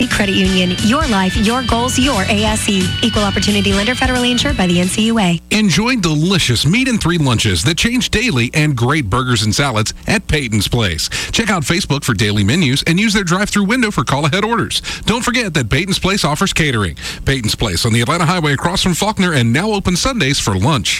Credit Union, your life, your goals, your ASE. Equal opportunity lender, federally insured by the NCUA. Enjoy delicious meat and 3 lunches that change daily and great burgers and salads at Peyton's Place. Check out Facebook for daily menus and use their drive-through window for call-ahead orders. Don't forget that Peyton's Place offers catering. Peyton's Place on the Atlanta Highway across from Faulkner and now open Sundays for lunch.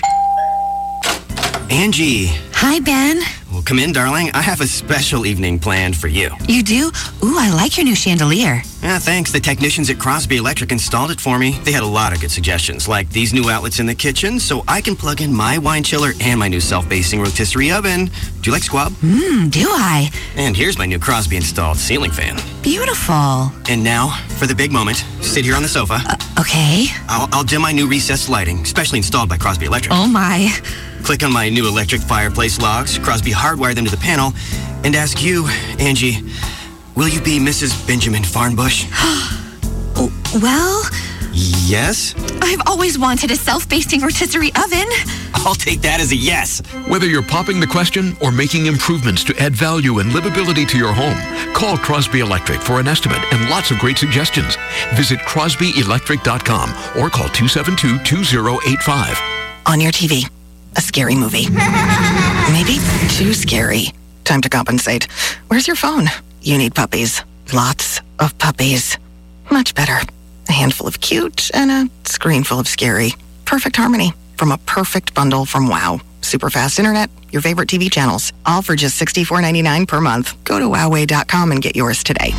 Angie. Hi, Ben. Well, come in, darling. I have a special evening planned for you. You do? Ooh, I like your new chandelier. Yeah, thanks. The technicians at Crosby Electric installed it for me. They had a lot of good suggestions, like these new outlets in the kitchen, so I can plug in my wine chiller and my new self-basting rotisserie oven. Do you like squab? Do I? And here's my new Crosby installed ceiling fan. Beautiful. And now, for the big moment, sit here on the sofa. Okay. I'll dim my new recessed lighting, specially installed by Crosby Electric. Oh, my. Click on my new electric fireplace logs. Crosby hardwired them to the panel. And ask you, Angie, will you be Mrs. Benjamin Farnbush? Well... Yes? I've always wanted a self-basting rotisserie oven. I'll take that as a yes. Whether you're popping the question or making improvements to add value and livability to your home, call Crosby Electric for an estimate and lots of great suggestions. Visit crosbyelectric.com or call 272-2085. On your TV, a scary movie. Maybe too scary. Time to compensate. Where's your phone? You need puppies. Lots of puppies. Much better. A handful of cute and a screen full of scary. Perfect harmony from a perfect bundle from WOW. Super fast internet, your favorite TV channels, all for just $64.99 per month. Go to Wowway.com and get yours today.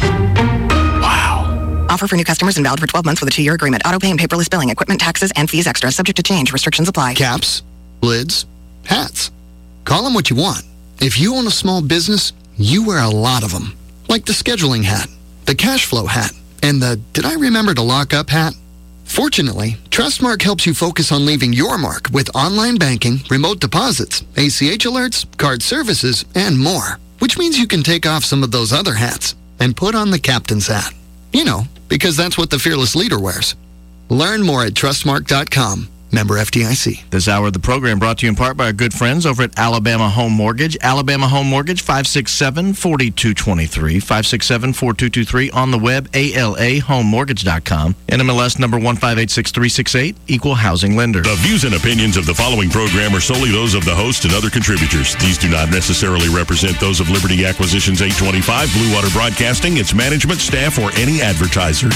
Wow. Offer for new customers and valid for 12 months with a 2-year agreement. Auto pay and paperless billing. Equipment, taxes, and fees extra. Subject to change. Restrictions apply. Caps, lids, hats. Call them what you want. If you own a small business, you wear a lot of them. Like the scheduling hat, the cash flow hat, and the did I remember to lock up hat? Fortunately, Trustmark helps you focus on leaving your mark with online banking, remote deposits, ACH alerts, card services, and more. Which means you can take off some of those other hats and put on the captain's hat. You know, because that's what the fearless leader wears. Learn more at trustmark.com. Member FDIC. This hour of the program brought to you in part by our good friends over at Alabama Home Mortgage. Alabama Home Mortgage, 567-4223, 567-4223 on the web, alahomemortgage.com. NMLS number 1586368, Equal Housing Lender. The views and opinions of the following program are solely those of the host and other contributors. These do not necessarily represent those of Liberty Acquisitions 825, Blue Water Broadcasting, its management, staff, or any advertisers.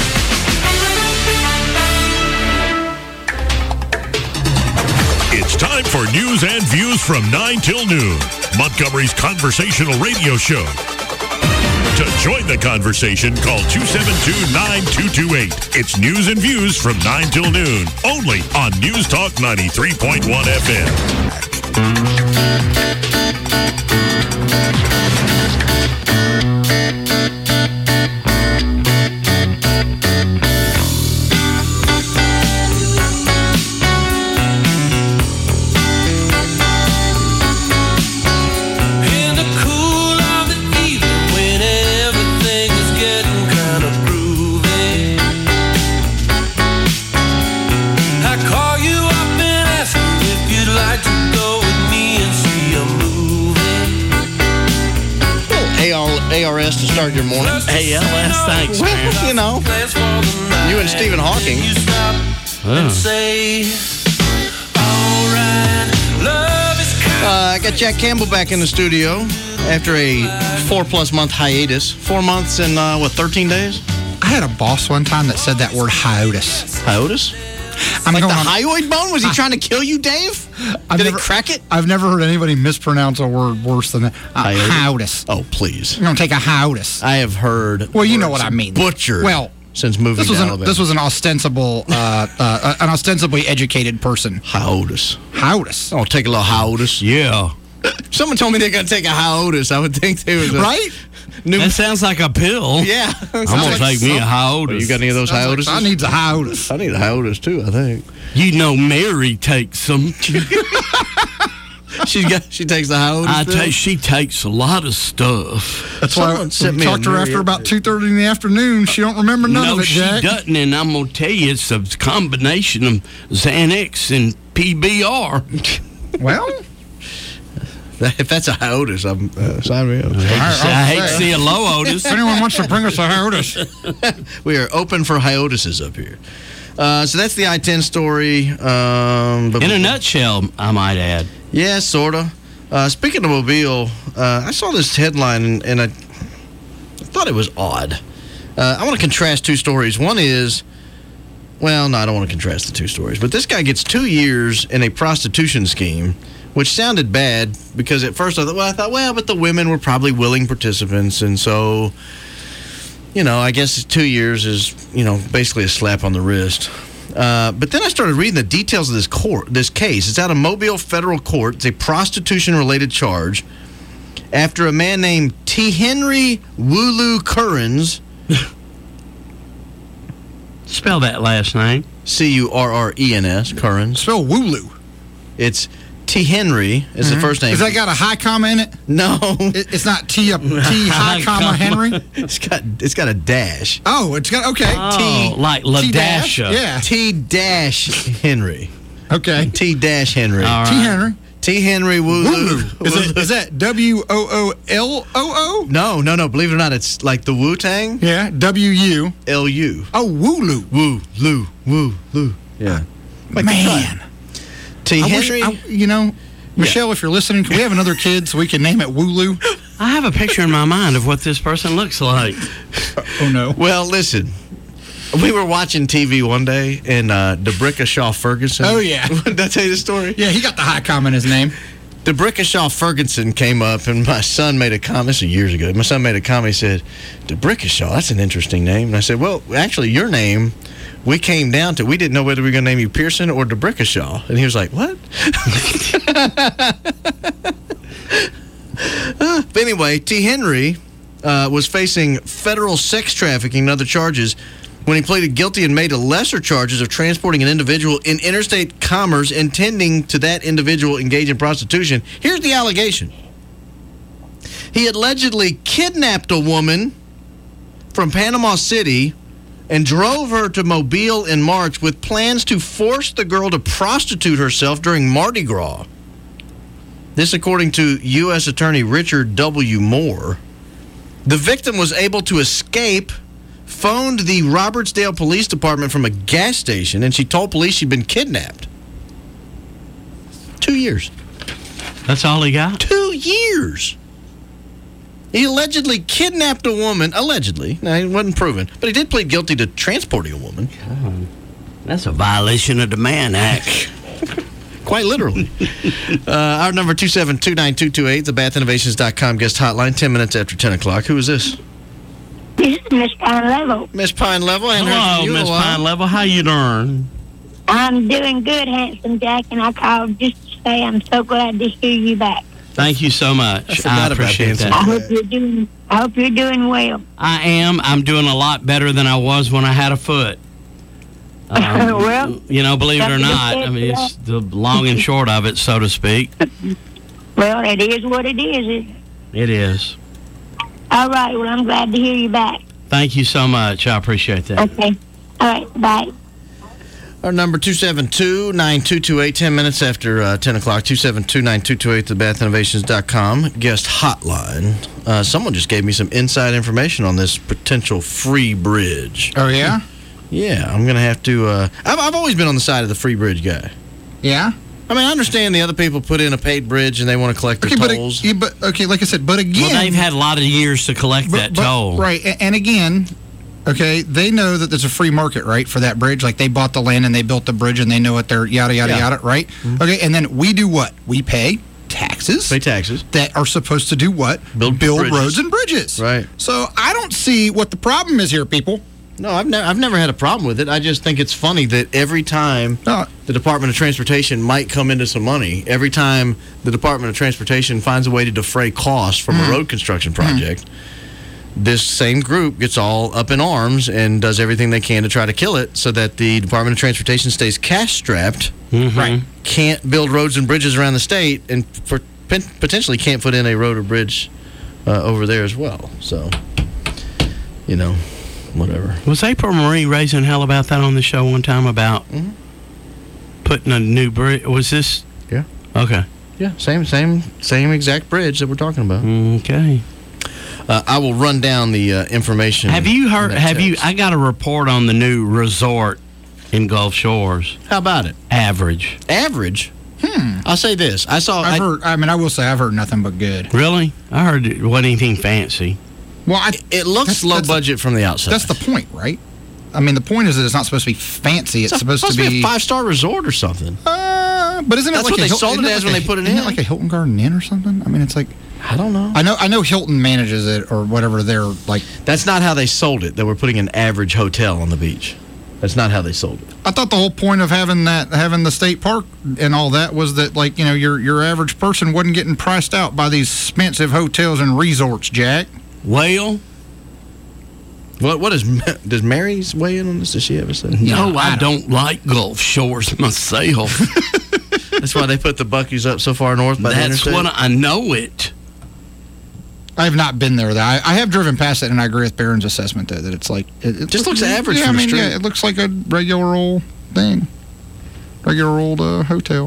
It's time for news and views from 9 till noon, Montgomery's conversational radio show. To join the conversation, call 272-9228. It's news and views from 9 till noon, only on News Talk 93.1 FM. ARS to start your morning. ALS, thanks, well, man. You know, you and Stephen Hawking. I got Jack Campbell back in the studio after a 4+ month hiatus. 4 months and 13 days? I had a boss one time that said that word hiatus. Hiatus? Like the hyoid bone? Was he trying to kill you, Dave? Did it crack it? I've never heard anybody mispronounce a word worse than that. Hiatus. Oh, please. You're going to take a hiatus. I have heard. Well, you know what I mean. Butchered. Well, since moving to Alabama. This was an ostensibly educated person. Hiatus. Hiatus. Oh, take a little hiatus. Yeah. Someone told me they're going to take a hiatus. I would think they would. Right? That sounds like a pill. Yeah. I'm going to take me a hiatus. You got any of those hiatuses? I need a hiatus. I need a hiatus, too, I think. You know Mary takes some. She takes the hiatus? She takes a lot of stuff. That's why I talked to her after about 2:30 in the afternoon. She don't remember none of it, Jack. No, she doesn't, and I'm going to tell you, it's a combination of Xanax and PBR. Well... If that's a high Otis, I'm sign me up. I hate to see a low Otis. If anyone wants to bring us a Otis. We are open for high Otises up here. So that's the I-10 story. In a nutshell, I might add. Yeah, sort of. Speaking of Mobile, I saw this headline, and I thought it was odd. I want to contrast two stories. One is, well, no, I don't want to contrast the two stories. But this guy gets 2 years in a prostitution scheme, which sounded bad because at first I thought, but the women were probably willing participants. And so, I guess 2 years is, basically a slap on the wrist. But then I started reading the details of this case. It's out of Mobile Federal Court. It's a prostitution-related charge after a man named T. Henry Wooloo Currens. Spell that last name. Currens. Currens. Spell Wooloo. It's T. Henry is the first name. Has that got a high comma in it? No. It's not T high comma Henry? It's got a dash. Oh, it's got, okay. Oh, like LaDasha. Yeah. T dash Henry. Okay. T dash Henry. All right. T Henry. T. Henry Wooloo. Is that WOOLOO? No. Believe it or not, it's like the Wu-Tang. Yeah, WU. LU. Oh, Wooloo. Woo. Yeah. Man. T. Henry. Michelle, if you're listening, can we have another kid so we can name it Wooloo? I have a picture in my mind of what this person looks like. Oh, no. Well, listen. We were watching TV one day, and DeBrickashaw Ferguson. Oh, yeah. Did I tell you the story? Yeah, he got the high comma in his name. DeBrickashaw Ferguson came up, and my son made a comment. This was years ago. My son made a comment. He said, DeBrickashaw, that's an interesting name. And I said, well, actually, your name, we came down to, we didn't know whether we were going to name you Pearson or DeBrickashaw. And he was like, what? But anyway, T. Henry was facing federal sex trafficking and other charges when he pleaded guilty and made to lesser charges of transporting an individual in interstate commerce intending to that individual engage in prostitution. Here's the allegation. He allegedly kidnapped a woman from Panama City and drove her to Mobile in March with plans to force the girl to prostitute herself during Mardi Gras. This according to U.S. Attorney Richard W. Moore. The victim was able to escape, phoned the Robertsdale Police Department from a gas station, and she told police she'd been kidnapped. 2 years. That's all he got? 2 years. He allegedly kidnapped a woman. Allegedly. Now, it wasn't proven. But he did plead guilty to transporting a woman. God, that's a violation of the Mann Act. Quite literally. Our number 2729228, the bathinnovations.com guest hotline, 10 minutes after 10 o'clock. Who is this? This is Miss Pine Level. Miss Pine Level. Hello, Miss Pine Level. How you doing? I'm doing good, Handsome Jack, and I called just to say I'm so glad to hear you back. Thank you so much. I appreciate that. I hope you're doing well. I am. I'm doing a lot better than I was when I had a foot. Well, believe it or not, I mean, it's the long and short of it, so to speak. Well, it is what it is. It is. All right. Well, I'm glad to hear you back. Thank you so much. I appreciate that. Okay. All right. Bye. Our number 272-9228, 10 minutes after 10 o'clock, 272-9228, thebathinnovations.com guest hotline. Someone just gave me some inside information on this potential free bridge. Oh, yeah? Yeah, I'm going to have to... I've always been on the side of the free bridge guy. Yeah? I mean, I understand the other people put in a paid bridge and they want to collect their tolls. But like I said, but again... Well, they've had a lot of years to collect that toll. Right, and again... Okay, they know that there's a free market, right, for that bridge. Like, they bought the land and they built the bridge and they know what they're yada, yada, right? Mm-hmm. Okay, and then we do what? We pay taxes. Pay taxes. That are supposed to do what? Build roads and bridges. Right. So I don't see what the problem is here, people. No, I've never had a problem with it. I just think it's funny that every time the Department of Transportation might come into some money, every time the Department of Transportation finds a way to defray costs from a road construction project, this same group gets all up in arms and does everything they can to try to kill it so that the Department of Transportation stays cash-strapped, right? Can't build roads and bridges around the state, and potentially can't put in a road or bridge over there as well. So, whatever. Was April Marie raising hell about that on the show one time about putting a new bridge? Was this? Yeah. Okay. Yeah, same exact bridge that we're talking about. Okay. I will run down the information. Have you heard? I got a report on the new resort in Gulf Shores. How about it? Average. Average. I'll say this. I will say I've heard nothing but good. Really? I heard it wasn't anything fancy. Well, it looks low budget from the outside. That's the point, right? I mean, the point is that it's not supposed to be fancy. It's supposed to be a 5-star resort or something. But isn't it That's like what they sold it as when they put it in? Isn't it like a Hilton Garden Inn or something? I mean, it's like I don't know. I know Hilton manages it or whatever. They're like that's not how they sold it. They were putting an average hotel on the beach. That's not how they sold it. I thought the whole point of having the state park and all that was that, like, you know, your average person wasn't getting priced out by these expensive hotels and resorts, Jack. Well, does Mary's weigh in on this? Does she ever say? No, I don't like Gulf Shores myself. That's why they put the Buc-ee's up so far north by the interstate? That's what I know it. I have not been there, though. I have driven past it, and I agree with Barron's assessment, though, that it's like... It just looks average from the street. Yeah, it looks like a regular old thing. Regular old hotel.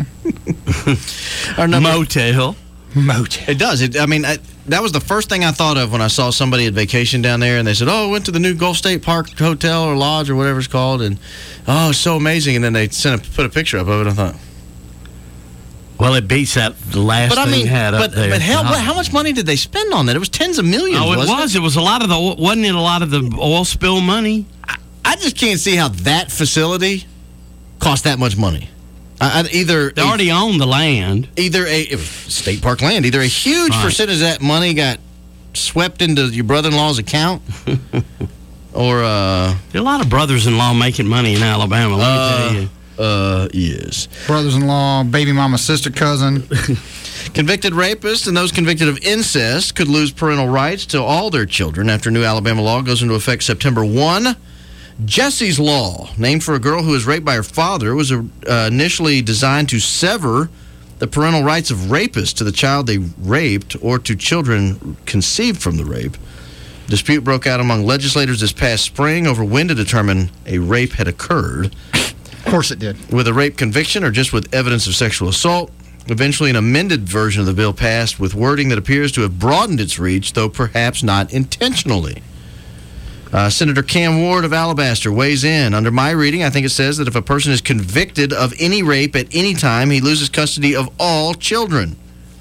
Motel. It does. That was the first thing I thought of when I saw somebody at vacation down there, and they said, I went to the new Gulf State Park Hotel or Lodge or whatever it's called, and, it's so amazing. And then they put a picture up of it, I thought... Well, it beats the last thing had up there. But hell, how much money did they spend on that? It was tens of millions. Oh, wasn't it was a lot of wasn't it a lot of the oil spill money? I just can't see how that facility cost that much money. They already own the land. It was state park land. Either a huge percentage of that money got swept into your brother-in-law's account, or there are a lot of brothers-in-law making money in Alabama. Let me tell you. Yes. Brothers-in-law, baby mama, sister, cousin. Convicted rapists and those convicted of incest could lose parental rights to all their children after new Alabama law goes into effect September 1. Jesse's Law, named for a girl who was raped by her father, was initially designed to sever the parental rights of rapists to the child they raped or to children conceived from the rape. Dispute broke out among legislators this past spring over when to determine a rape had occurred. Of course it did. With a rape conviction or just with evidence of sexual assault. Eventually, an amended version of the bill passed with wording that appears to have broadened its reach, though perhaps not intentionally. Senator Cam Ward of Alabaster weighs in. Under my reading, I think it says that if a person is convicted of any rape at any time, he loses custody of all children.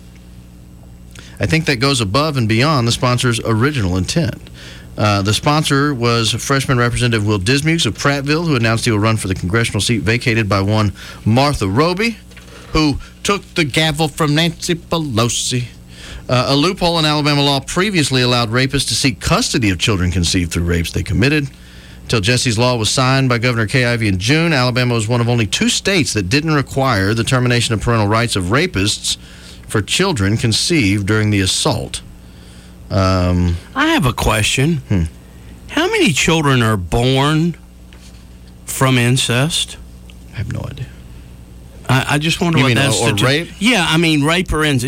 I think that goes above and beyond the sponsor's original intent. The sponsor was freshman Representative Will Dismukes of Prattville, who announced he will run for the congressional seat vacated by one Martha Roby, who took the gavel from Nancy Pelosi. A loophole in Alabama law previously allowed rapists to seek custody of children conceived through rapes they committed. Until Jesse's Law was signed by Governor Kay Ivey in June, Alabama was one of only 2 states that didn't require the termination of parental rights of rapists for children conceived during the assault. I have a question. How many children are born from incest? I have no idea. I just wonder what that's or rape? Yeah, I mean rape or incest.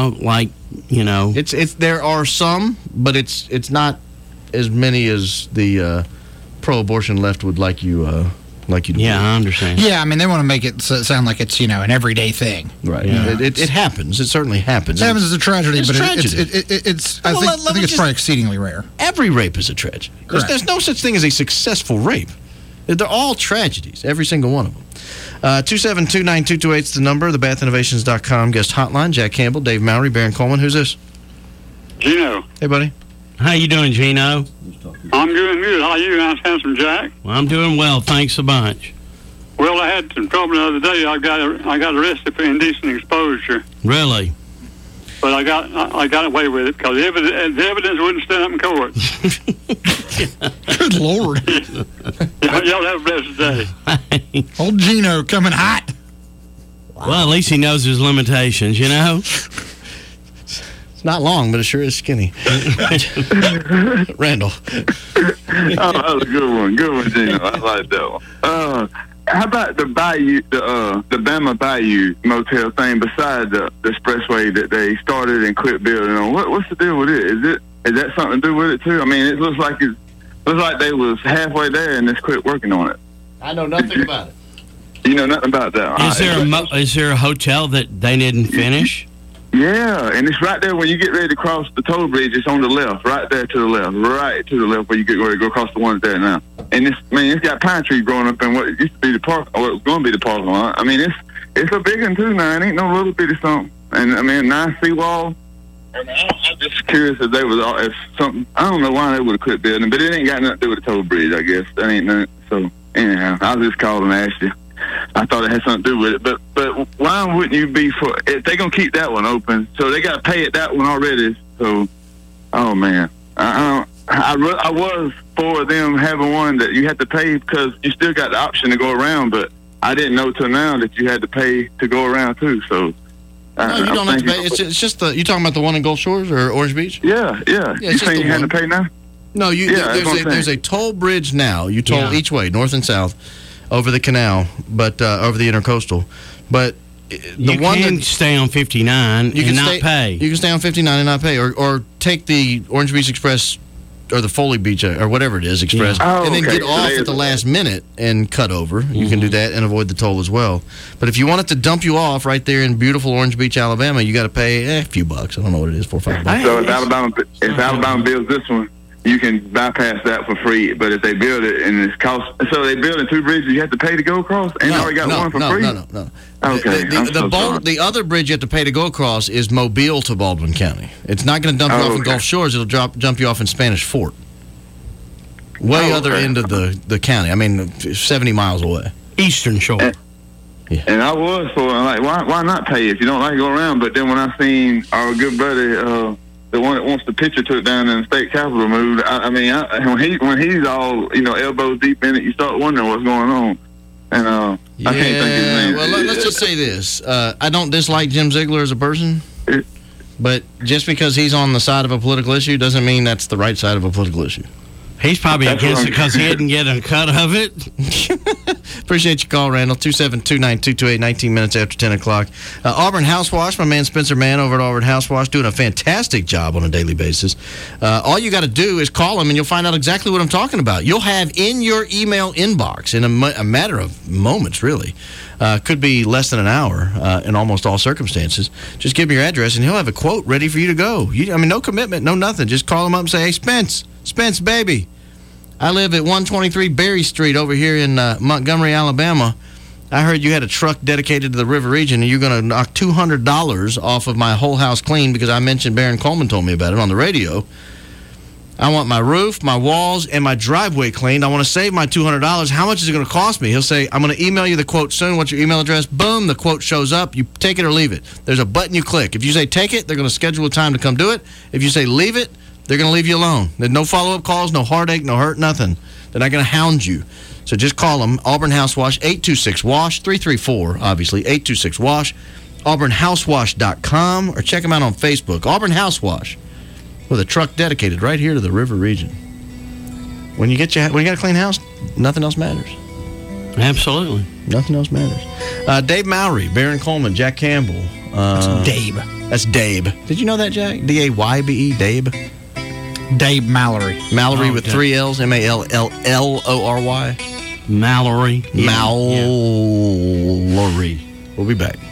It's there are some, but it's not as many as the pro-abortion left would like you to Yeah, I understand. Yeah, I mean, they want to make it sound like it's, an everyday thing. Right. Yeah. It happens. It certainly happens. It happens as a tragedy, It's but tragedy. I think it's probably exceedingly rare. Every rape is a tragedy. There's no such thing as a successful rape. They're all tragedies, every single one of them. 272-9228 is the number, thebathinnovations.com guest hotline. Jack Campbell, Dave Mowry, Baron Coleman. Who's this? Gino. Hey, buddy. How you doing, Gino? I'm doing good. How are you, nice handsome Jack? Well, I'm doing well. Thanks a bunch. Well, I had some trouble the other day. I got arrested for indecent exposure. Really? But I got away with it because the evidence wouldn't stand up in court. Good Lord. Y'all have a blessed day. Old Gino coming hot. Wow. Well, at least he knows his limitations, It's not long, but it sure is skinny. Randall. Oh, that was a good one. Good one, Gino. I like that one. How about the Bayou, the Bama Bayou motel thing beside the expressway that they started and quit building on? What's the deal with it? Is that something to do with it too? I mean, it looks like they was halfway there and just quit working on it. I know nothing about it. You know nothing about that. Is there a hotel that they didn't finish? Yeah, and it's right there when you get ready to cross the toll bridge. It's on the left, right there to the left, right to the left where you get ready to go across the one there now. And it's got pine trees growing up in what used to be the park, or it was going to be the parking lot. I mean, it's a big one too now. It ain't no little bitty something. And I mean, nice seawall. And I'm just curious if they was if something. I don't know why they would have quit building, but it ain't got nothing to do with the toll bridge. I guess that ain't nothing. So anyhow, I was just calling and asked you. I thought it had something to do with it, but why wouldn't you be for if they're gonna keep that one open? So they got to pay at that one already. So, oh man, I was for them having one that you had to pay because you still got the option to go around, but I didn't know till now that you had to pay to go around too. So. No, you don't have to pay. It's just you talking about the one in Gulf Shores or Orange Beach? Yeah. You saying you had to pay now? No, there's a toll bridge now. You toll each way, north and south, over the canal, but over the intercoastal. But you can stay on 59 and not pay. You can stay on 59 and not pay, or take the Orange Beach Express or the Foley Beach or whatever it is Express, and then get off at the last minute and cut over. You can do that and avoid the toll as well. But if you want it to dump you off right there in beautiful Orange Beach, Alabama, you got to pay a few bucks. I don't know what it is, $4 or $5. So if Alabama builds this one, you can bypass that for free. But if they build it and it's cost, so they building two bridges, you have to pay to go across, and you already got one for free. No. Okay. The other bridge you have to pay to go across is Mobile to Baldwin County. It's not going to dump you off in Gulf Shores. It'll jump you off in Spanish Fort. Other end of the county. I mean, 70 miles away. Eastern Shore. And I was for like, why not pay if you don't like to go around? But then when I seen our good buddy, the one that wants the picture took down in the state capitol moved, when he's all elbows deep in it, you start wondering what's going on. And I can't think of his name. Well, let's just say this: I don't dislike Jim Ziegler as a person, but just because he's on the side of a political issue doesn't mean that's the right side of a political issue. He's probably against it because he didn't get a cut of it. Appreciate your call, Randall. 272-9228, 19 minutes after 10 o'clock. Auburn House Wash, my man Spencer Mann over at Auburn House Wash, doing a fantastic job on a daily basis. All you got to do is call him, and you'll find out exactly what I'm talking about. You'll have in your email inbox, in a matter of moments, really, could be less than an hour in almost all circumstances. Just give me your address, and he'll have a quote ready for you to go. No commitment, no nothing. Just call him up and say, hey, Spence, baby, I live at 123 Berry Street over here in Montgomery, Alabama. I heard you had a truck dedicated to the river region, and you're going to knock $200 off of my whole house clean because I mentioned Baron Coleman told me about it on the radio. I want my roof, my walls, and my driveway cleaned. I want to save my $200. How much is it going to cost me? He'll say, I'm going to email you the quote soon. What's your email address? Boom, the quote shows up. You take it or leave it. There's a button you click. If you say take it, they're going to schedule a time to come do it. If you say leave it, they're going to leave you alone. There's no follow-up calls, no heartache, no hurt, nothing. They're not going to hound you. So just call them. Auburn House Wash, 826-WASH, 334, obviously, 826-WASH, auburnhousewash.com, or check them out on Facebook. Auburn House Wash, with a truck dedicated right here to the river region. When you got a clean house, nothing else matters. Absolutely. Nothing else matters. Dave Mowry, Baron Coleman, Jack Campbell. That's Dabe. That's Dabe. Did you know that, Jack? D-A-Y-B-E, Dabe? Dave Mallory. Mallory with three L's, M-A-L-L-L-O-R-Y. Mallory. Mallory. We'll be back.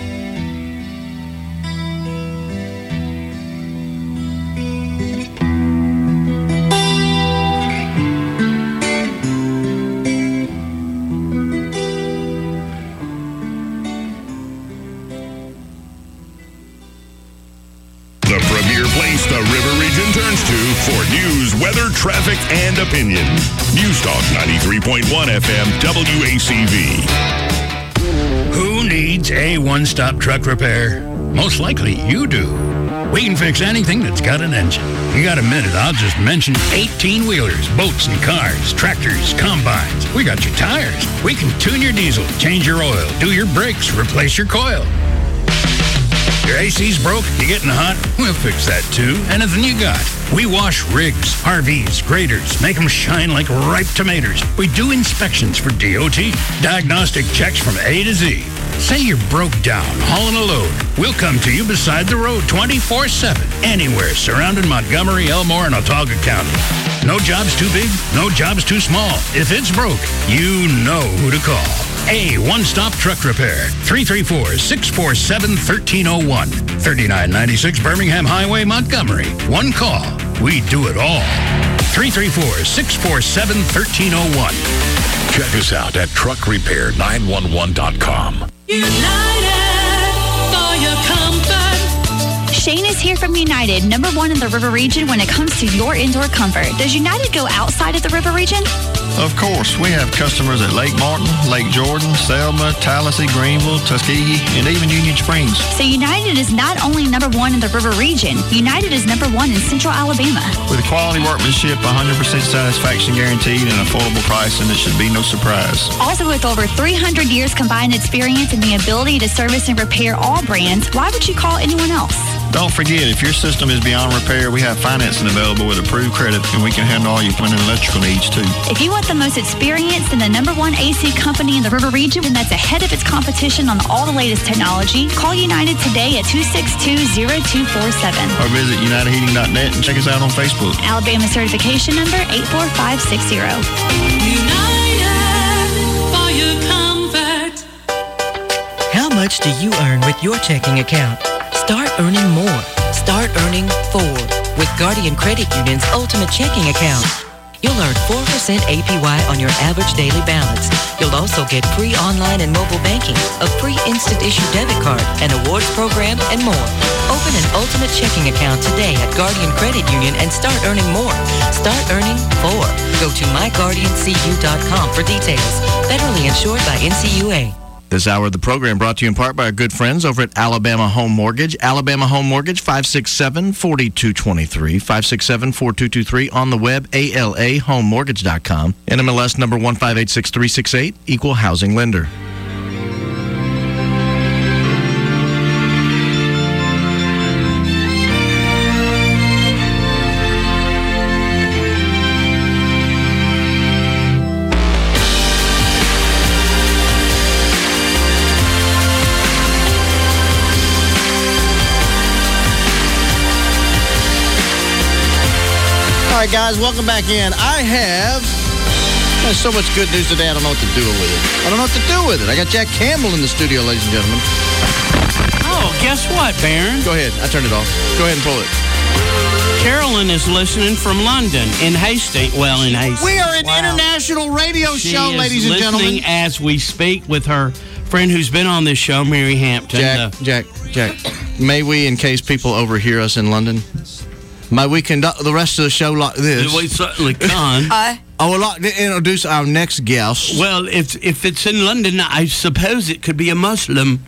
The River Region turns to for news, weather, traffic, and opinion. News Talk 93.1 FM WACV. Who needs a one-stop truck repair? Most likely you do. We can fix anything that's got an engine. You got a minute, I'll just mention 18-wheelers, boats and cars, tractors, combines. We got your tires. We can tune your diesel, change your oil, do your brakes, replace your coil. Your AC's broke, you getting hot? We'll fix that too. Anything you got. We wash rigs, RVs, graders, make them shine like ripe tomatoes. We do inspections for DOT, diagnostic checks from A to Z. Say you're broke down, hauling a load. We'll come to you beside the road 24/7, anywhere surrounding Montgomery, Elmore, and Autauga County. No job's too big, no job's too small. If it's broke, you know who to call. A one-stop truck repair. 334-647-1301. 3996 Birmingham Highway, Montgomery. One call. We do it all. 334-647-1301. Check us out at truckrepair911.com. United for your comfort. Shane is here from United, number one in the River Region when it comes to your indoor comfort. Does United go outside of the River Region? Of course, we have customers at Lake Martin, Lake Jordan, Selma, Tallahassee, Greenville, Tuskegee, and even Union Springs. So United is not only number one in the River Region, United is number one in Central Alabama. With quality workmanship, 100% satisfaction guaranteed, and affordable pricing, it should be no surprise. Also with over 300 years combined experience and the ability to service and repair all brands, why would you call anyone else? Don't forget, if your system is beyond repair, we have financing available with approved credit, and we can handle all your plumbing and electrical needs, too. If you want the most experienced and the number one AC company in the River Region that's ahead of its competition on all the latest technology, call United today at 262-0247. Or visit UnitedHeating.net and check us out on Facebook. Alabama certification number 84560. United for your comfort. How much do you earn with your checking account? Start earning more. Start earning 4 with Guardian Credit Union's Ultimate Checking Account. You'll earn 4% APY on your average daily balance. You'll also get free online and mobile banking, a free instant issue debit card, an awards program, and more. Open an Ultimate Checking Account today at Guardian Credit Union and start earning more. Start earning 4. Go to myguardiancu.com for details. Federally insured by NCUA. This hour of the program brought to you in part by our good friends over at Alabama Home Mortgage. Alabama Home Mortgage, 567-4223, 567-4223 on the web, alahomemortgage.com. NMLS number 1586368, equal housing lender. All right, guys, welcome back in. There's so much good news today, I don't know what to do with it. I got Jack Campbell in the studio, ladies and gentlemen. Oh, guess what, Baron? Go ahead. I turned it off. Go ahead and pull it. Carolyn is listening from London, in Hastings. Well, in Hastings. We are an international radio show, ladies and gentlemen. She is listening as we speak with her friend who's been on this show, Mary Hampton. Jack, may we, in case people overhear us in London, may we conduct the rest of the show like this? We certainly can. I would like to introduce our next guest. Well, if it's in London, I suppose it could be a Muslim.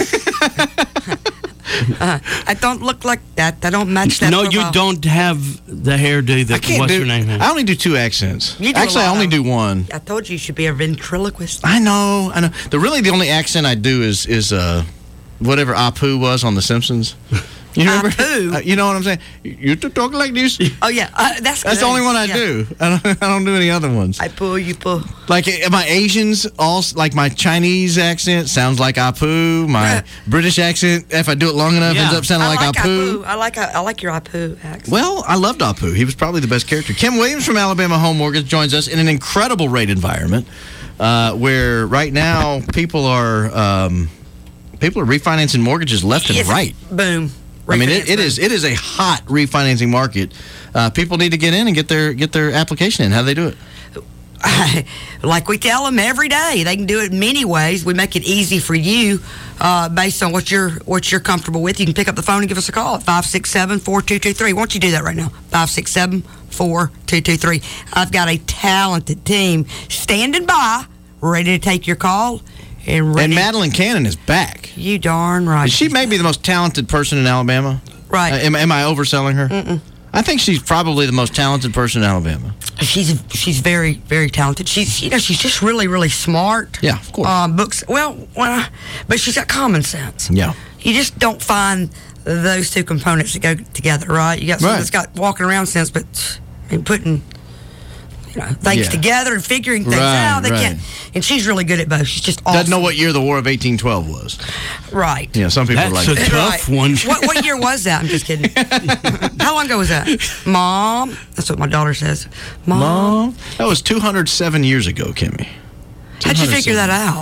I don't look like that. I don't match that. No, profile. you don't have the hairdo that what's her name has. I only do 2 accents. Actually, I only do 1. I told you should be a ventriloquist. I know. The only accent I do is whatever Apu was on The Simpsons. You remember? You know what I'm saying? You talk like this. Oh yeah, that's the only one I do. I don't do any other ones. I pull, you pull. Like my Asians, like my Chinese accent sounds like Apu. My British accent, if I do it long enough, ends up sounding like Apu. I like your Apu accent. Well, I loved Apu. He was probably the best character. Kim Williams from Alabama Home Mortgage joins us in an incredible rate environment, where right now people are refinancing mortgages left and right. Boom. I mean, it is a hot refinancing market. People need to get in and get their application in. How do they do it? Like we tell them every day, they can do it many ways. We make it easy for you based on what you're comfortable with. You can pick up the phone and give us a call at 567-4223. Why don't you do that right now? 567-4223. I've got a talented team standing by, ready to take your call. And Madeline Cannon is back. You darn right. She may be the most talented person in Alabama. Right. Am I overselling her? Mm-mm. I think she's probably the most talented person in Alabama. She's very, very talented. She's just really, really smart. Yeah, of course. Books. Well, but she's got common sense. Yeah. You just don't find those two components that go together, right? You got someone that's got walking around sense, but putting things together and figuring things out. They can't. And she's really good at both. She's just awesome. Doesn't know what year the War of 1812 was. Right. Yeah, some people are like, that's a tough one. What year was that? I'm just kidding. How long ago was that? Mom? That's what my daughter says. Mom? That was 207 years ago, Kimmy. How'd you figure that out?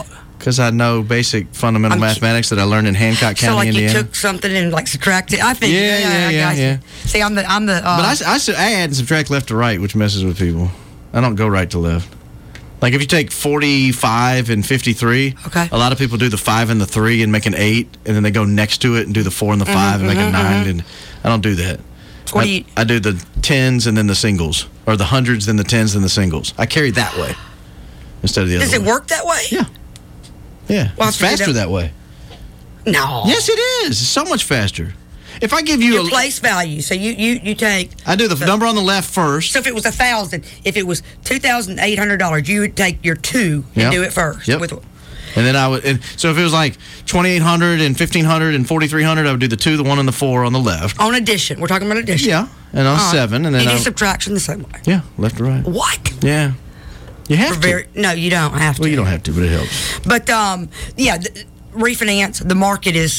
Because I know basic fundamental mathematics that I learned in Hancock County, so like Indiana. you took something and like subtracted. I think. Yeah. See, I'm the. But I add and subtract left to right, which messes with people. I don't go right to left. Like if you take 45 and 53, okay. A lot of people do the 5 and the 3 and make an 8, and then they go next to it and do the 4 and the 5 and make a 9. And I don't do that. I do the tens and then the singles, or the hundreds, then the tens, then the singles. I carry that way instead of the other. Does it work that way? Yeah. Yeah, well, it's faster that way. No. Yes, it is. It's so much faster. If I give you your place value, so you take. I do the number on the left first. So if it was 1,000, if it was $2,800, you would take your 2 and do it first. Yep. And then I would. So if it was like 2,800 and 1,500 and 4,300, I would do the 2, the 1, and the 4 on the left. On addition, we're talking about addition. Yeah, and on 7, and then you do subtraction the same way. Yeah, left to right. What? Yeah. You have to. No, you don't have to. Well, you don't have to, but it helps. But, refinance, the market is,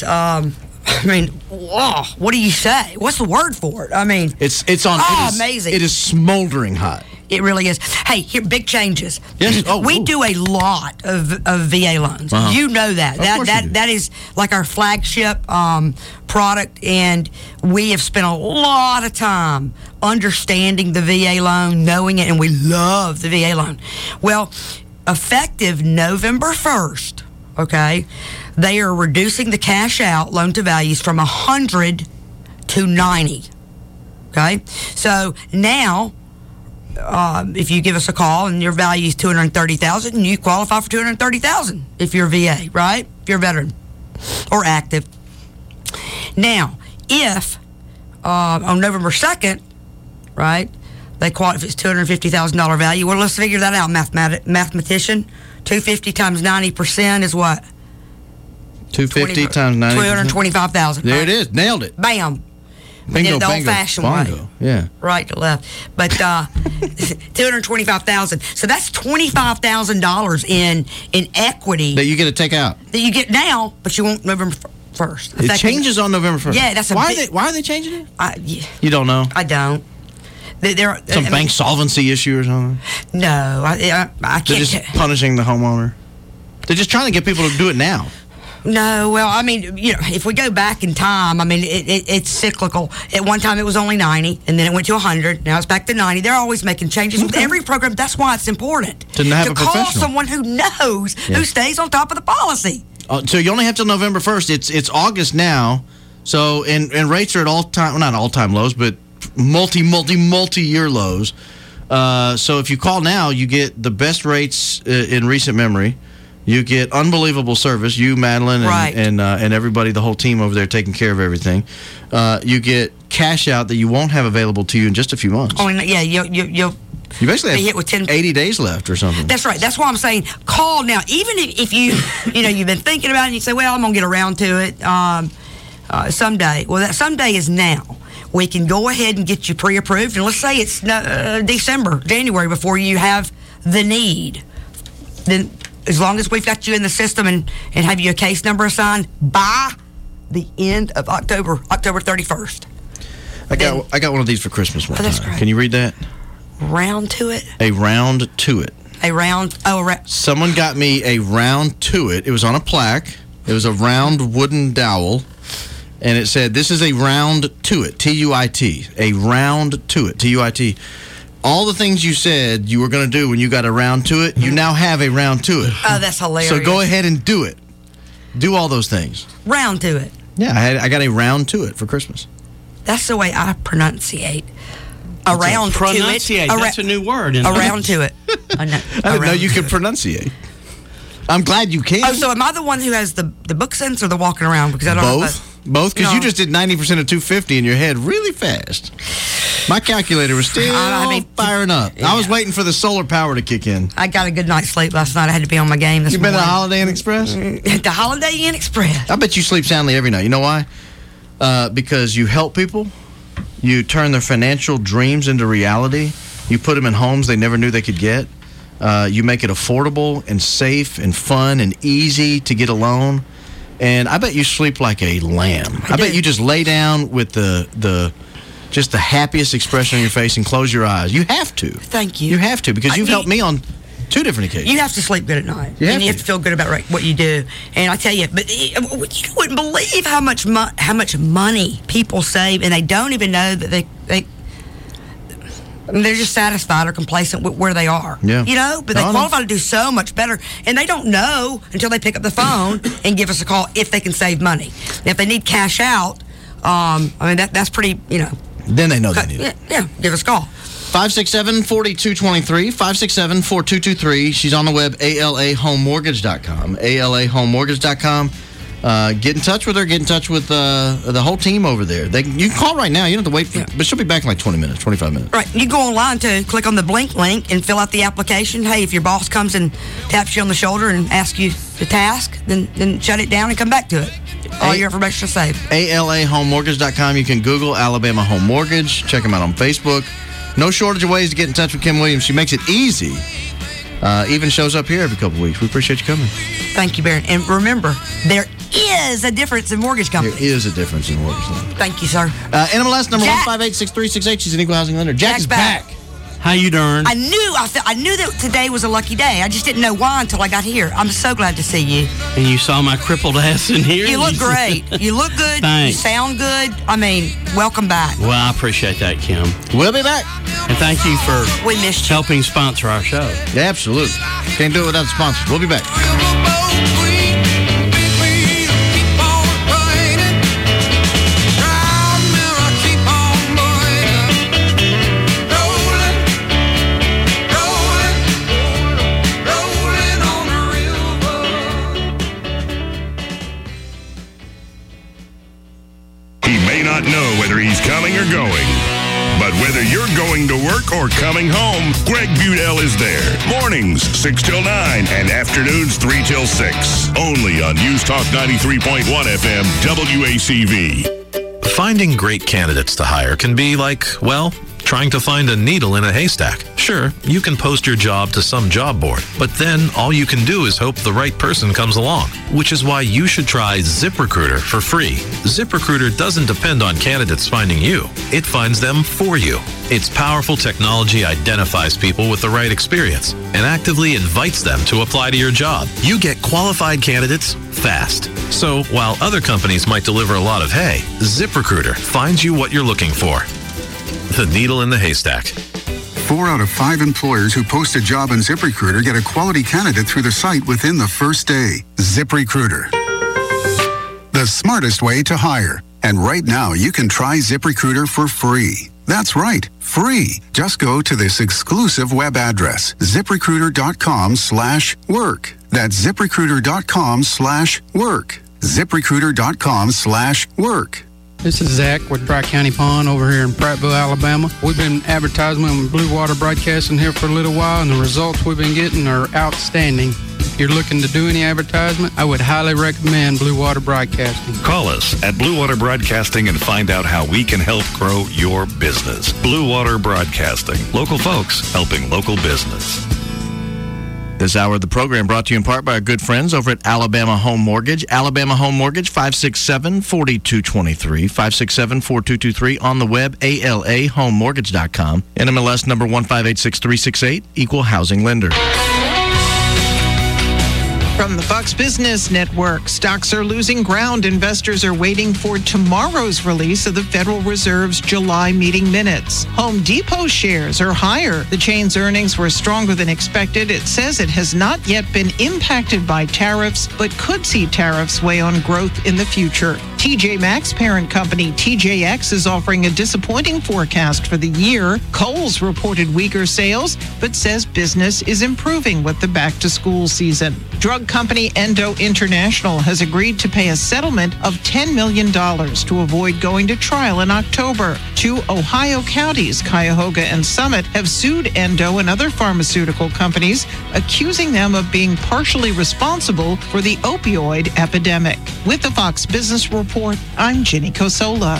what do you say? What's the word for it? I mean. It's on. Amazing. It is smoldering hot. It really is. Hey, here, big changes. Yes. We do a lot of VA loans. Uh-huh. You know that. That is like our flagship product, and we have spent a lot of time understanding the VA loan, knowing it, and we love the VA loan. Well, effective November 1st, okay, they are reducing the cash out loan to values from 100 to 90. Okay, so now. If you give us a call and your value is $230,000, you qualify for $230,000 if you're VA, right? If you're a veteran or active. Now, if on November 2nd, right, they qualify if it's $250,000 value. Well, let's figure that out, mathematician. 250 times 90% is what? 250 times 90%? $225,000. There it is. Nailed it. Bam. Bingo, the old-fashioned way. Yeah. Right to left. But $225,000. So that's $25,000 in equity. That you get to take out. That you get now, but you won't November 1st. It changes on November 1st. Yeah, that's why are they changing it? You don't know? I don't. Some bank solvency issue or something? No, I can't. They're just punishing the homeowner. They're just trying to get people to do it now. No, well, I mean, if we go back in time, I mean, it's cyclical. At one time, it was only 90, and then it went to 100. Now it's back to 90. They're always making changes with every program. That's why it's important to have a call professional. Someone who knows, who stays on top of the policy. So you only have till November 1st. It's August now, so and rates are at not all-time lows, but multi-year lows. So if you call now, you get the best rates in recent memory. You get unbelievable service. You, Madeline, and everybody, the whole team over there taking care of everything. You get cash out that you won't have available to you in just a few months. Oh, yeah, you'll you basically have hit with 80 days left or something. That's right. That's why I'm saying call now. Even if you've been thinking about it and you say, well, I'm going to get around to it someday. Well, that someday is now. We can go ahead and get you pre-approved. And let's say it's January before you have the need. Then as long as we've got you in the system and have you a case number assigned by the end of October 31st. I got one of these for Christmas one that's time. great. Can you read that? Round to it? A round to it. Someone got me a round to it. It was on a plaque. It was a round wooden dowel. And it said, this is a round to it, T-U-I-T. A round to it, T-U-I-T. All the things you said you were going to do when you got around to it, you now have a round to it. Oh, that's hilarious. So go ahead and do it. Do all those things. Round to it. Yeah, I got a round to it for Christmas. That's the way I pronunciate. Around to it. Pronunciate. That's a new word. Around to it. I didn't know you could pronunciate. I'm glad you can. Oh, so am I the one who has the book sense or the walking around? Because I don't know. Both? Because you just did 90% of 250 in your head really fast. My calculator was still firing up. Yeah. I was waiting for the solar power to kick in. I got a good night's sleep last night. I had to be on my game this morning. You been to Holiday Inn Express? The Holiday Inn Express. I bet you sleep soundly every night. You know why? Because you help people. You turn their financial dreams into reality. You put them in homes they never knew they could get. You make it affordable and safe and fun and easy to get a loan. And I bet you sleep like a lamb. I bet you just lay down with the happiest expression on your face and close your eyes. You have to. Thank you. You have to because you've helped me on Two different occasions. You have to sleep good at night. You have to feel good about what you do. And I tell you, but you wouldn't believe how much money people save, and they don't even know that they're just satisfied or complacent with where they are. Yeah. But they qualify to do so much better. And they don't know until they pick up the phone and give us a call if they can save money. And if they need cash out, that's pretty, Then they know they need it. Yeah, give us a call. 567-4223, 567-4223. She's on the web, alahomemortgage.com, alahomemortgage.com. Get in touch with her. Get in touch with the whole team over there. You can call right now. You don't have to wait, but she'll be back in like 20 minutes, 25 minutes. Right. You go online to click on the Blink link and fill out the application. Hey, if your boss comes and taps you on the shoulder and asks you the task, then shut it down and come back to it. All your information is saved. alahomemortgage.com. You can Google Alabama Home Mortgage. Check them out on Facebook. No shortage of ways to get in touch with Kim Williams. She makes it easy. Even shows up here every couple of weeks. We appreciate you coming. Thank you, Baron. And remember, there is a difference in mortgage companies. There is a difference in mortgage companies. Thank you, sir. NMLS number 1586368. She's an equal housing lender. Jack's back. How you doing? I knew that today was a lucky day. I just didn't know why until I got here. I'm so glad to see you. And you saw my crippled ass in here? You look great. You look good. Thanks. You sound good. Welcome back. Well, I appreciate that, Kim. We'll be back. And thank you for helping sponsor our show. Yeah, absolutely. Can't do it without sponsors. We'll be back. Know whether he's coming or going. But whether you're going to work or coming home, Greg Budell is there. Mornings, 6 till 9, and afternoons, 3 till 6. Only on News Talk 93.1 FM, WACV. Finding great candidates to hire can be like, well, trying to find a needle in a haystack. Sure, you can post your job to some job board, but then all you can do is hope the right person comes along, which is why you should try ZipRecruiter for free. ZipRecruiter doesn't depend on candidates finding you. It finds them for you. Its powerful technology identifies people with the right experience and actively invites them to apply to your job. You get qualified candidates fast. So while other companies might deliver a lot of hay, ZipRecruiter finds you what you're looking for. The needle in the haystack. 4 out of 5 employers who post a job on ZipRecruiter get a quality candidate through the site within the first day. ZipRecruiter. The smartest way to hire. And right now, you can try ZipRecruiter for free. That's right, free. Just go to this exclusive web address, ZipRecruiter.com/work. That's ZipRecruiter.com/work. ZipRecruiter.com/work. This is Zach with Dry County Pond over here in Prattville, Alabama. We've been advertising on Blue Water Broadcasting here for a little while, and the results we've been getting are outstanding. If you're looking to do any advertisement, I would highly recommend Blue Water Broadcasting. Call us at Blue Water Broadcasting and find out how we can help grow your business. Blue Water Broadcasting. Local folks helping local business. This hour of the program brought to you in part by our good friends over at Alabama Home Mortgage. Alabama Home Mortgage, 567-4223, 567-4223 on the web, alahomemortgage.com. NMLS number 1586368, equal housing lender. From the Fox Business Network, stocks are losing ground. Investors are waiting for tomorrow's release of the Federal Reserve's July meeting minutes. Home Depot shares are higher. The chain's earnings were stronger than expected. It says it has not yet been impacted by tariffs, but could see tariffs weigh on growth in the future. TJ Maxx parent company TJX is offering a disappointing forecast for the year. Kohl's reported weaker sales, but says business is improving with the back-to-school season. Drug company Endo International has agreed to pay a settlement of $10 million to avoid going to trial in October. 2 Ohio counties, Cuyahoga and Summit, have sued Endo and other pharmaceutical companies, accusing them of being partially responsible for the opioid epidemic. With the Fox Business Report, I'm Jenny Cosola.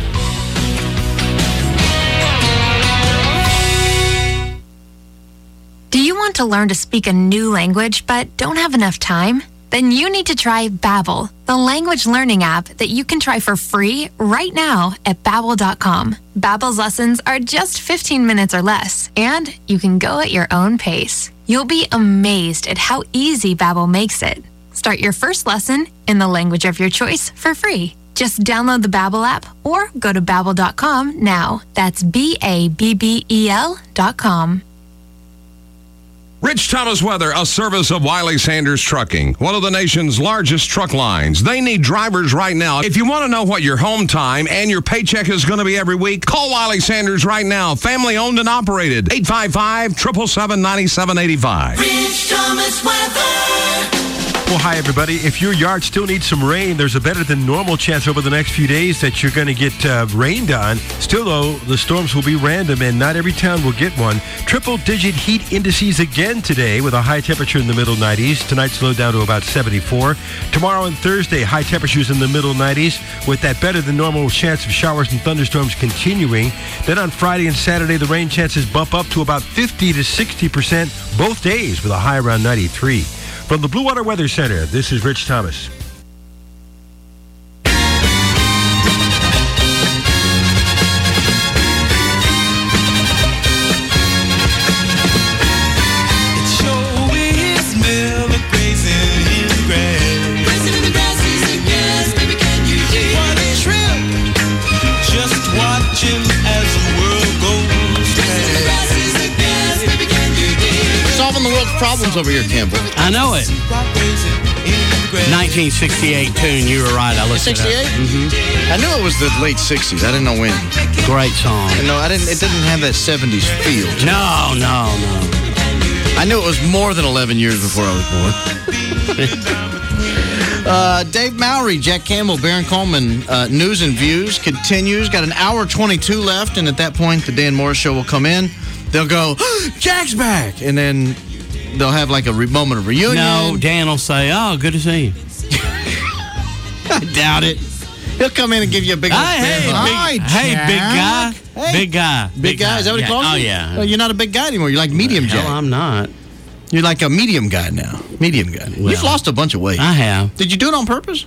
Do you want to learn to speak a new language but don't have enough time? Then you need to try Babbel, the language learning app that you can try for free right now at Babbel.com. Babbel's lessons are just 15 minutes or less, and you can go at your own pace. You'll be amazed at how easy Babbel makes it. Start your first lesson in the language of your choice for free. Just download the Babbel app or go to Babbel.com now. That's BABBEL.com. Rich Thomas Weather, a service of Wiley Sanders Trucking, one of the nation's largest truck lines. They need drivers right now. If you want to know what your home time and your paycheck is going to be every week, call Wiley Sanders right now. Family owned and operated. 855-777-9785. Rich Thomas Weather. Well, hi, everybody. If your yard still needs some rain, there's a better than normal chance over the next few days that you're going to get rained on. Still, though, the storms will be random, and not every town will get one. Triple-digit heat indices again today with a high temperature in the middle 90s. Tonight, slowed down to about 74. Tomorrow and Thursday, high temperatures in the middle 90s with that better than normal chance of showers and thunderstorms continuing. Then on Friday and Saturday, the rain chances bump up to about 50 to 60% both days with a high around 93. From the Blue Water Weather Center, this is Rich Thomas. Solving the world's problems over here, Campbell. I know it. 1968 tune. You were right. I listened to 68? Mm-hmm. I knew it was the late 60s. I didn't know when. Great song. No, I didn't. It didn't have that 70s feel. No. I knew it was more than 11 years before I was born. Dave Mowry, Jack Campbell, Baron Coleman, News and Views continues. Got an hour 22 left, and at that point, the Dan Morris Show will come in. They'll go, Jack's back! And then they'll have like a moment of reunion. No, Dan will say, oh, good to see you. I doubt it. He'll come in and give you a big old Hey, big guy. Hey. Big guy. Big guy? Is that what he calls you? Oh, yeah. Well, you're not a big guy anymore. You're like medium Jack. No, I'm not. You're like a medium guy now. Medium guy. Well, you've lost a bunch of weight. I have. Did you do it on purpose?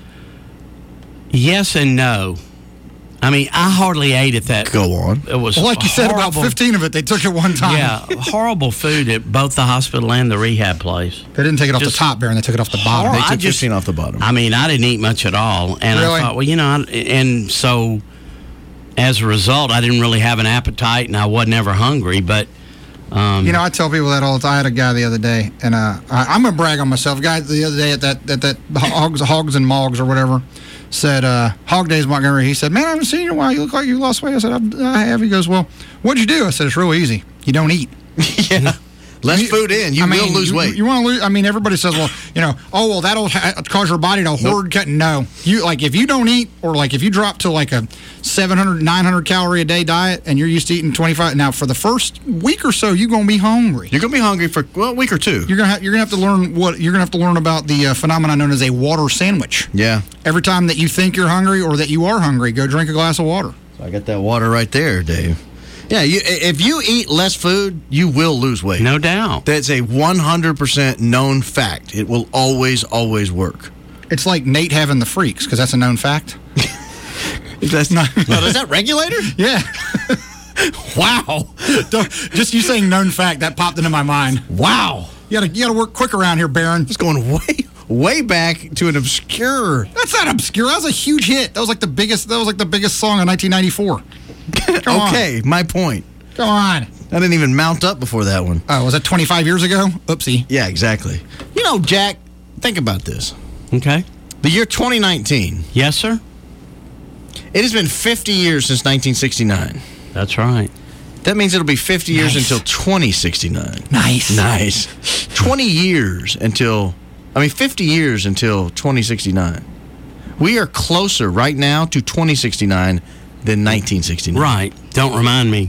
Yes and no. I mean, I hardly ate at that. Go on. It was like you said, about 15 of it, they took it one time. Yeah, horrible food at both the hospital and the rehab place. They didn't take it off the top, Baron. They took it off the bottom. They took 15 off the bottom. I mean, I didn't eat much at all. And Really? I thought, well, and so as a result, I didn't really have an appetite, and I wasn't ever hungry. But I tell people that all the time. I had a guy the other day, and I'm gonna brag on myself. A guy the other day at that Hogs and Mogs or whatever said Hog Days Montgomery. He said, "Man, I haven't seen you in a while. You look like you lost weight." I said, "I have." He goes, "Well, what'd you do?" I said, "It's real easy. You don't eat." Yeah. Less food in, you will lose weight. You want to lose? I mean, everybody says, "Well, that'll cause your body to hoard." No, if you don't eat, or like if you drop to like a 700, 900 calorie a day diet, and you're used to eating 25. Now, for the first week or so, you're gonna be hungry. You're gonna be hungry for a week or two. You're gonna have to learn about the phenomenon known as a water sandwich. Yeah. Every time that you think you're hungry or that you are hungry, go drink a glass of water. So I got that water right there, Dave. Yeah, if you eat less food, you will lose weight. No doubt. That's a 100% known fact. It will always, always work. It's like Nate having the freaks, because that's a known fact. That's not. Is that regulator? Yeah. Wow. Just you saying known fact, that popped into my mind. Wow. You gotta work quick around here, Baron. It's going way back to an obscure. That's not obscure. That was a huge hit. That was like the biggest song in 1994. Okay, my point. Come on. I didn't even mount up before that one. Oh, was that 25 years ago? Oopsie. Yeah, exactly. Jack, think about this. Okay. The year 2019. Yes, sir. It has been 50 years since 1969. That's right. That means it'll be 50 years until 2069. Nice. 20 years until 50 years until 2069. We are closer right now to 2069 than 1969. Right. Don't remind me.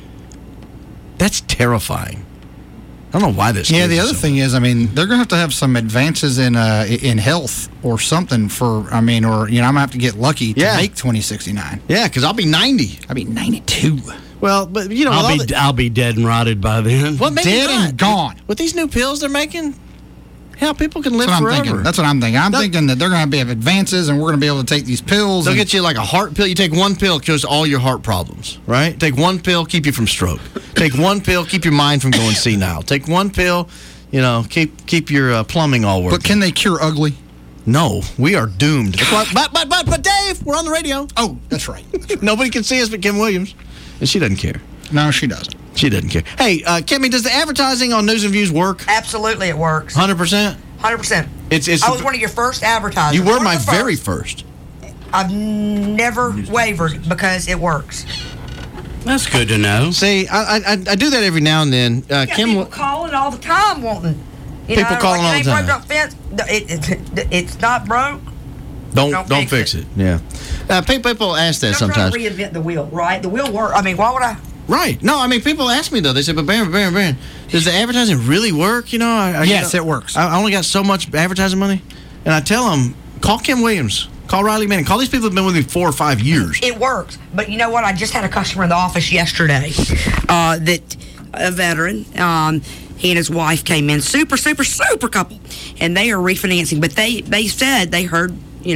That's terrifying. I don't know why this. Yeah, the other thing is, they're going to have some advances in health or something I'm going to have to get lucky to make 2069. Yeah, because I'll be 90. I'll be 92. Well, but I'll be dead and rotted by then. Well, maybe dead not. And gone. With these new pills they're making, hell, people can live forever. That's what I'm thinking. I'm thinking that they're going to have advances, and we're going to be able to take these pills. They'll get you like a heart pill. You take one pill, cures all your heart problems, right? Take one pill, keep you from stroke. Take one pill, keep your mind from going senile. Take one pill, keep your plumbing all working. But can they cure ugly? No, we are doomed. But Dave, we're on the radio. Oh, that's right. Nobody can see us but Kim Williams, and she doesn't care. No, she doesn't. She doesn't care. Hey, Kimmy, does the advertising on News and Views work? Absolutely, it works. 100%? 100%. I was one of your first advertisers. You were my very first. I've never wavered because it works. That's good to know. See, I do that every now and then. Kim, people calling all the time wanting. People calling all the time. Broke fence. It's not broke. Don't fix it. Yeah. People ask that sometimes. Don't try to reinvent the wheel, right? The wheel works. I mean, why would I? Right. No, I mean, people ask me, though. They say, but Baron, does the advertising really work? Yes, it works. I only got so much advertising money. And I tell them, call Kim Williams. Call Riley Manning. Call these people who've been with me 4 or 5 years. It works. But you know what? I just had a customer in the office yesterday that a veteran. He and his wife came in, super couple, and they are refinancing. But they said they heard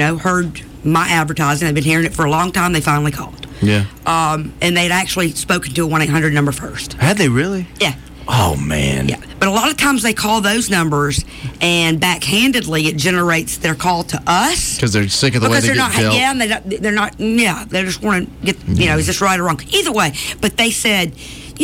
my advertising. They've been hearing it for a long time. They finally called. Yeah. And they'd actually spoken to a 1-800 number first. Had they really? Yeah. Oh, man. Yeah. But a lot of times they call those numbers, and backhandedly it generates their call to us. Because they're sick of the way they get dealt. Yeah, and they're not, they just want to get, is this right or wrong? Either way. But they said, they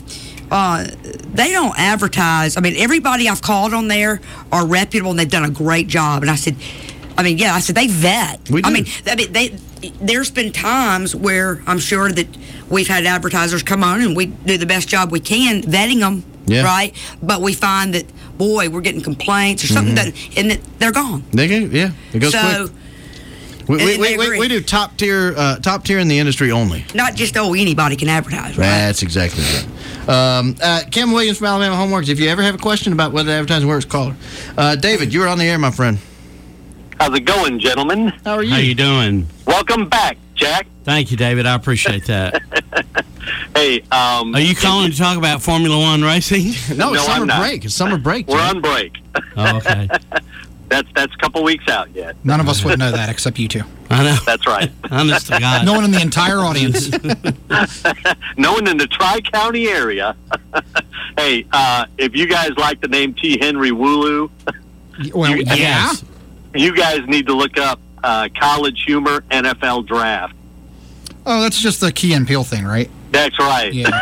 don't advertise. I mean, everybody I've called on there are reputable, and they've done a great job. And I said, they vet. We do. There's been times where I'm sure that we've had advertisers come on and we do the best job we can vetting them, right? But we find that, boy, we're getting complaints or something, and that they're gone. They go, yeah. It goes quick. We do top tier in the industry only. Not just, anybody can advertise, right? That's exactly right. Kim Williams from Alabama Homeworks. If you ever have a question about whether advertising works, call her. David, you were on the air, my friend. How's it going, gentlemen? How are you? How you doing? Welcome back, Jack. Thank you, David. I appreciate that. Hey, are you calling to talk about Formula One racing? No, it's summer break. It's summer break. We're on break. Oh, okay. That's a couple weeks out yet. None of us would know that except you two. I know. That's right. Honest to God. No one in the entire audience. No one in the Tri-County area. Hey, if you guys like the name T. Henry Wooloo, well, yes. You guys need to look up College Humor NFL Draft. Oh, that's just the Key and Peele thing, right? That's right. Yeah.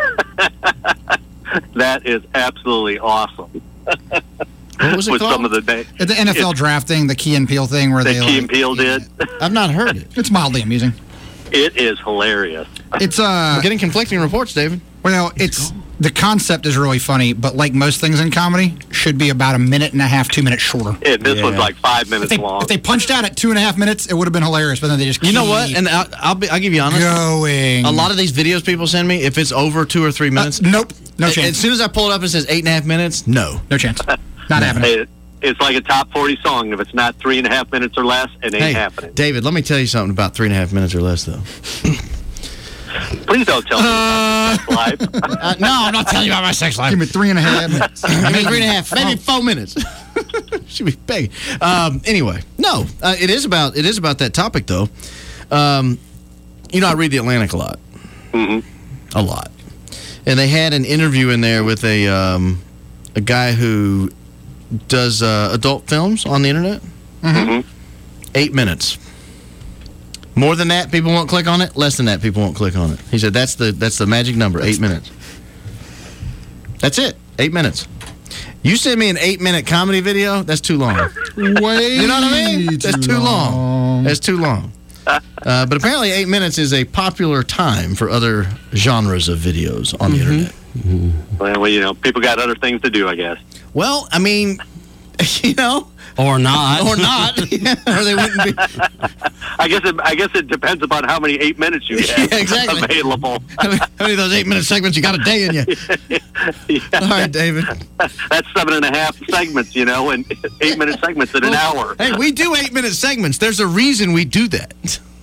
That is absolutely awesome. What was it With called? some of the The NFL draft thing, the Key and Peele thing, where Key and Peele did. I've not heard it. It's mildly amusing. It is hilarious. It's We're getting conflicting reports, David. Well, the concept is really funny, but like most things in comedy, should be about 1.5 minutes, 2 minutes shorter. This was like 5 minutes long. If they punched out at 2.5 minutes, it would have been hilarious. But then they just You know what? And I'll give you honest. Going. A lot of these videos people send me, if it's over 2 or 3 minutes, nope, no chance. As soon as I pull it up, it says 8.5 minutes. No chance. Not happening. It's like a top 40 song. If it's not 3.5 minutes or less, it ain't happening. David, let me tell you something about 3.5 minutes or less, though. Please don't tell me about your sex life. No, I'm not telling you about my sex life. Give me 3.5 minutes. Give me 3.5, maybe 4 minutes. Should be begging. Anyway, no, it is about that topic though. I read the Atlantic a lot, a lot, and they had an interview in there with a guy who does adult films on the internet. 8 minutes. More than that, people won't click on it. Less than that, people won't click on it. He said that's the magic number, 8 minutes. That's it, 8 minutes. You send me an 8-minute comedy video, that's too long. You know what I mean? That's too long. That's too long. But apparently 8 minutes is a popular time for other genres of videos on the internet. Well, people got other things to do, I guess. Well, I mean, or not. Or not. Or they wouldn't be. I guess it depends upon how many 8 minutes you have available. How many of those 8-minute segments you got a day in you? All right, David. That's 7.5 segments, and 8-minute segments in an hour. Hey, we do 8-minute segments. There's a reason we do that.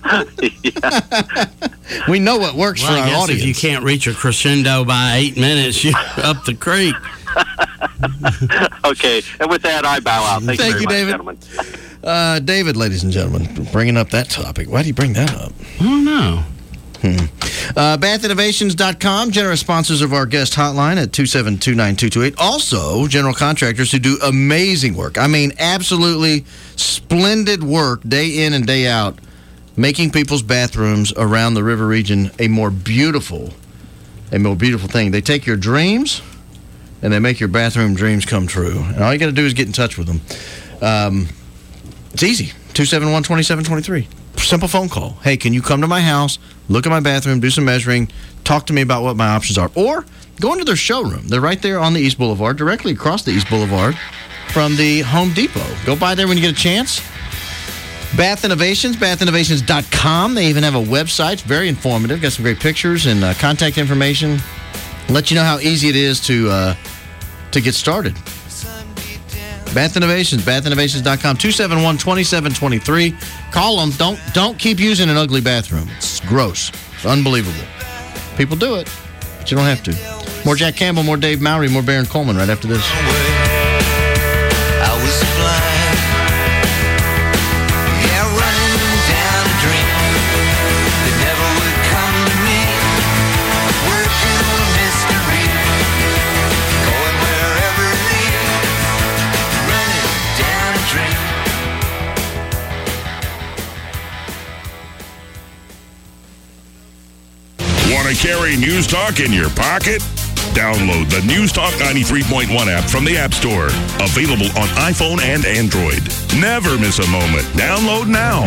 We know what works for our audience. If you can't reach a crescendo by 8 minutes, you're up the creek. Okay, and with that, I bow out. Thank you very much, David. gentlemen. David, ladies and gentlemen, bringing up that topic. Why do you bring that up? I don't know. BathInnovations.com, generous sponsors of our guest hotline at 2729228. Also, general contractors who do amazing work. I mean, absolutely splendid work day in and day out, making people's bathrooms around the river region a more beautiful thing. They take your dreams and they make your bathroom dreams come true. And all you got to do is get in touch with them. It's easy. 271-2723. Simple phone call. Hey, can you come to my house, look at my bathroom, do some measuring, talk to me about what my options are. Or go into their showroom. They're right there on the East Boulevard, directly across the East Boulevard from the Home Depot. Go by there when you get a chance. Bath Innovations, bathinnovations.com. They even have a website. It's very informative. Got some great pictures and contact information. Let you know how easy it is to get started. Bath Innovations, bathinnovations.com, 271-2723. Call them. Don't keep using an ugly bathroom. It's gross. It's unbelievable. People do it, but you don't have to. More Jack Campbell, more Dave Mowry, more Baron Coleman right after this. I was blind. Yeah, running down a dream that never would come to me. Working on a mystery, going wherever it leads. Running down a dream. Want to carry News Talk in your pocket? Download the News Talk 93.1 app from the App Store. Available on iPhone and Android. Never miss a moment. Download now.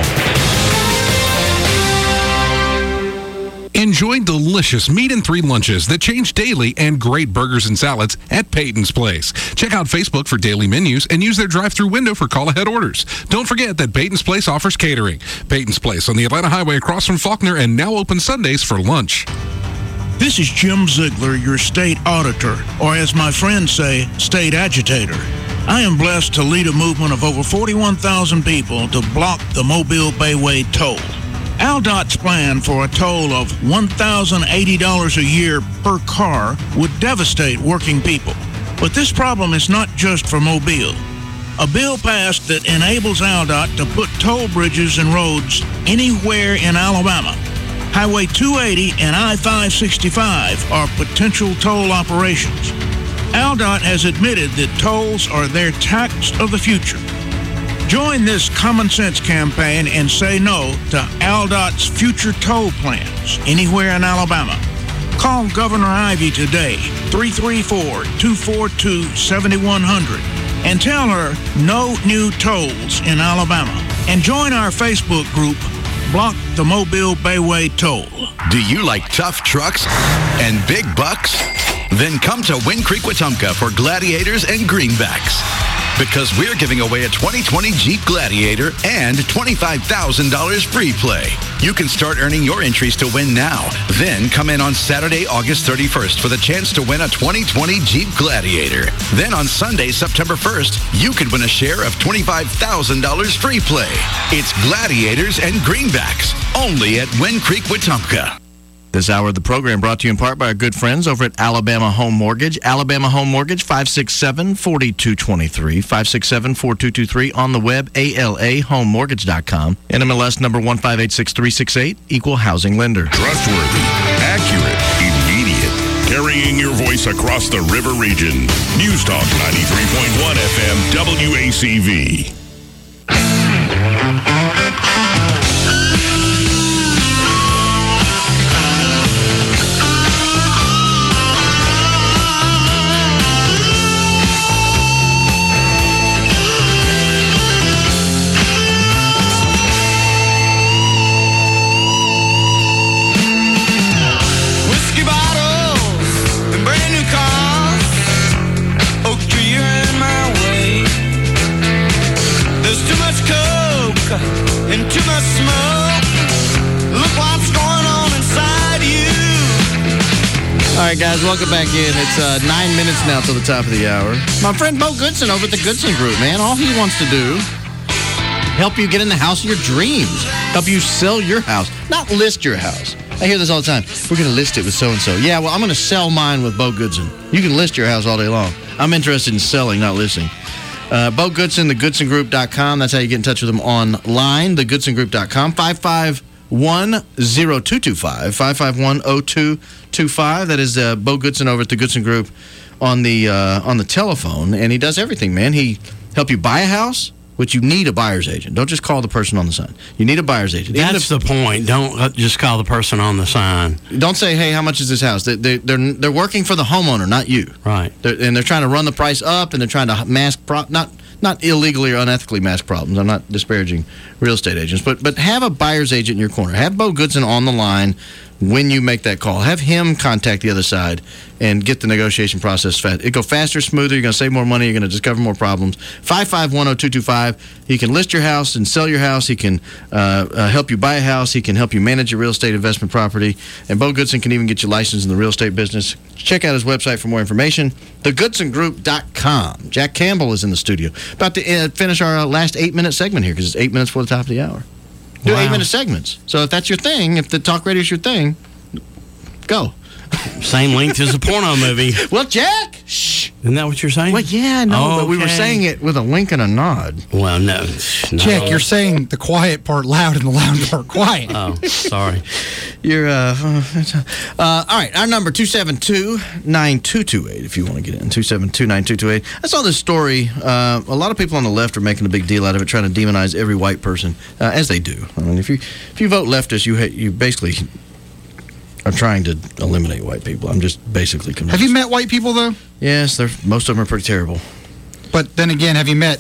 Enjoy delicious meat and 3 lunches that change daily and great burgers and salads at Peyton's Place. Check out Facebook for daily menus and use their drive-thru window for call-ahead orders. Don't forget that Peyton's Place offers catering. Peyton's Place on the Atlanta Highway across from Faulkner and now open Sundays for lunch. This is Jim Ziegler, your state auditor, or as my friends say, state agitator. I am blessed to lead a movement of over 41,000 people to block the Mobile Bayway toll. AlDOT's plan for a toll of $1,080 a year per car would devastate working people. But this problem is not just for Mobile. A bill passed that enables AlDOT to put toll bridges and roads anywhere in Alabama. Highway 280 and I-565 are potential toll operations. AlDOT has admitted that tolls are their tax of the future. Join this common sense campaign and say no to AlDOT's future toll plans anywhere in Alabama. Call Governor Ivey today, 334-242-7100, and tell her no new tolls in Alabama. And join our Facebook group, Block the Mobile Bayway Toll. Do you like tough trucks and big bucks? Then come to Wind Creek, Wetumpka for Gladiators and Greenbacks. Because we're giving away a 2020 Jeep Gladiator and $25,000 free play. You can start earning your entries to win now. Then come in on Saturday, August 31st for the chance to win a 2020 Jeep Gladiator. Then on Sunday, September 1st, you could win a share of $25,000 free play. It's Gladiators and Greenbacks, only at Wind Creek, Wetumpka. This hour of the program brought to you in part by our good friends over at Alabama Home Mortgage. Alabama Home Mortgage, 567-4223, 567-4223 on the web, alahomemortgage.com. NMLS number 1586368, Equal Housing Lender. Trustworthy, accurate, immediate. Carrying your voice across the river region. News Talk 93.1 FM WACV. And too much smoke. Look what's going on inside you. All right, guys, welcome back in. It's 9 minutes now till the top of the hour. My friend Bo Goodson over at the Goodson Group, man, all he wants to do, help you get in the house of your dreams. Help you sell your house, not list your house. I hear this all the time. We're going to list it with so-and-so. Yeah, well, I'm going to sell mine with Bo Goodson. You can list your house all day long. I'm interested in selling, not listing. Bo Goodson, thegoodsongroup.com. That's how you get in touch with them online, thegoodsongroup.com. 551-0225. 551-0225. That is Bo Goodson over at the Goodson Group on the telephone. And he does everything, man. He help you buy a house, which you need a buyer's agent. Don't just call the person on the sign. You need a buyer's agent. That's the point. Don't just call the person on the sign. Don't say, hey, how much is this house? They're working for the homeowner, not you. Right. They're trying to run the price up, and they're trying to mask not illegally or unethically mask problems. I'm not disparaging real estate agents, but have a buyer's agent in your corner. Have Bo Goodson on the line when you make that call. Have him contact the other side and get the negotiation process fast. It go faster, smoother. You're going to save more money. You're going to discover more problems. 551-0225. He can list your house and sell your house. He can help you buy a house. He can help you manage your real estate investment property. And Bo Goodson can even get you licensed in the real estate business. Check out his website for more information, thegoodsongroup.com. Jack Campbell is in the studio. About to finish our last 8-minute segment here because it's 8 minutes before the top of the hour. Do 8-minute segments. So if that's your thing, if the talk radio is your thing, go. Same length as a porno movie. Well, Jack, shh. Isn't that what you're saying? Well, yeah, no, but we were saying it with a wink and a nod. Well, no. Jack, you're saying the quiet part loud and the loud part quiet. Oh, sorry. You're, all right, our number, 272-9228, if you want to get in, 272-9228. I saw this story. A lot of people on the left are making a big deal out of it, trying to demonize every white person, as they do. I mean, if you vote leftist, you basically are trying to eliminate white people. I'm just basically convinced. Have you met white people, though? Yes, most of them are pretty terrible. But then again, have you met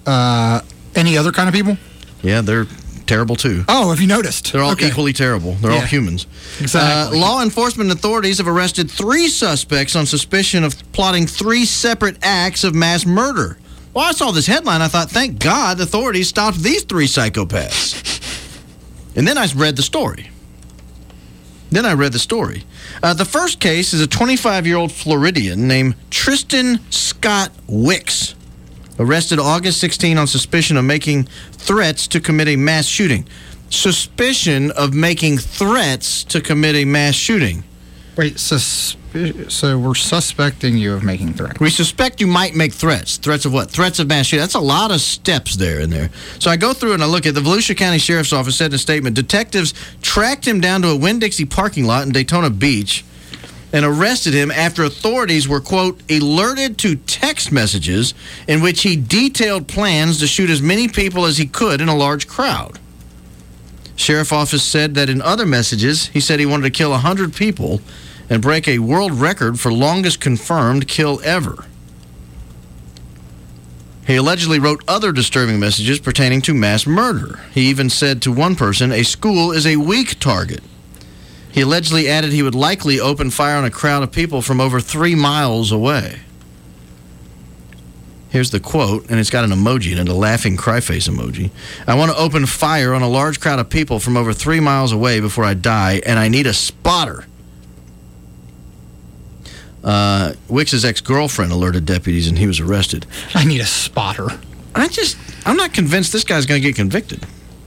any other kind of people? Yeah, they're terrible, too. Oh, have you noticed? They're all equally terrible. They're all humans. Exactly. Law enforcement authorities have arrested 3 suspects on suspicion of plotting 3 separate acts of mass murder. Well, I saw this headline. I thought, thank God authorities stopped these 3 psychopaths. And then I read the story. The first case is a 25-year-old Floridian named Tristan Scott Wicks, arrested August 16 on suspicion of making threats to commit a mass shooting. Suspicion of making threats to commit a mass shooting. Wait, so we're suspecting you of making threats? We suspect you might make threats. Threats of what? Threats of mass shooting. That's a lot of steps in there. So I go through and I look at the Volusia County Sheriff's Office said in a statement, detectives tracked him down to a Winn-Dixie parking lot in Daytona Beach and arrested him after authorities were, quote, alerted to text messages in which he detailed plans to shoot as many people as he could in a large crowd. Sheriff's Office said that in other messages, he said he wanted to kill 100 people and break a world record for longest confirmed kill ever. He allegedly wrote other disturbing messages pertaining to mass murder. He even said to one person, a school is a weak target. He allegedly added he would likely open fire on a crowd of people from over 3 miles away. Here's the quote, and it's got an emoji in it, a laughing cry face emoji. I want to open fire on a large crowd of people from over 3 miles away before I die, and I need a spotter. Wicks' ex-girlfriend alerted deputies, and he was arrested. I need a spotter. I'm not convinced this guy's going to get convicted.